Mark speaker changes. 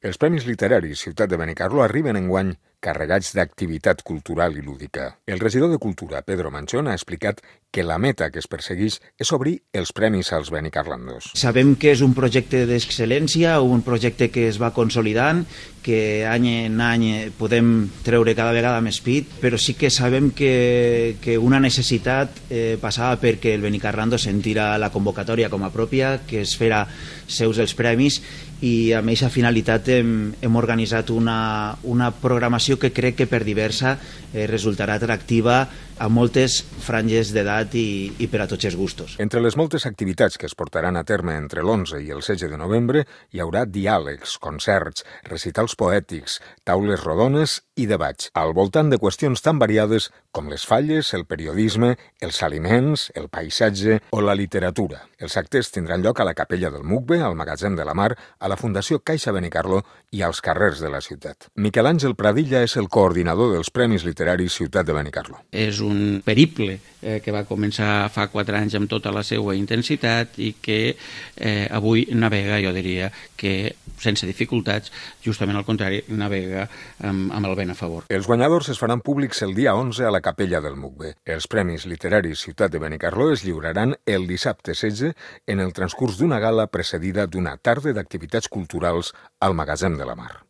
Speaker 1: Els Premis Literaris Ciutat de Benicarló arriben enguany carregats d'activitat cultural i lúdica. El regidor de Cultura, Pedro Manchón, ha explicat que la meta que es persegueix és obrir els premis als benicarlandos.
Speaker 2: Sabem que és un projecte d'excel·lència, un projecte que es va consolidant, que any en any podem treure cada vegada més pit, però sí que sabem que una necessitat passava perquè el Benicarlando sentira la convocatòria com a pròpia, que es fera seus els premis, i amb aquesta finalitat hem organitzat una programació que crec que per diversa resultarà atractiva a moltes franges d'edat i per a tots els gustos.
Speaker 1: Entre les moltes activitats que es portaran a terme entre l'11 i el 16 de novembre hi haurà diàlegs, concerts, recitals poètics, taules rodones i debats, al voltant de qüestions tan variades com les falles, el periodisme, els aliments, el paisatge o la literatura. Els actes tindran lloc a la Capella del Mugbe, al Magatzem de la Mar, a la Fundació Caixa Benicarló i als carrers de la ciutat. Miquel Àngel Pradilla és el coordinador dels Premis Literaris Ciutat de Benicarló.
Speaker 3: És un periple que va començar fa 4 anys amb tota la seva intensitat i que avui navega, jo diria, que sense dificultats, justament al contrari, navega amb el vent a favor.
Speaker 1: Els guanyadors es faran públics el dia 11 a la Capella del Mugbe. Els Premis Literaris Ciutat de Benicarló es lliuraran el dissabte 16 en el transcurs d'una gala precedida d'una tarda d'activitats culturals al Magatzem de la Mar.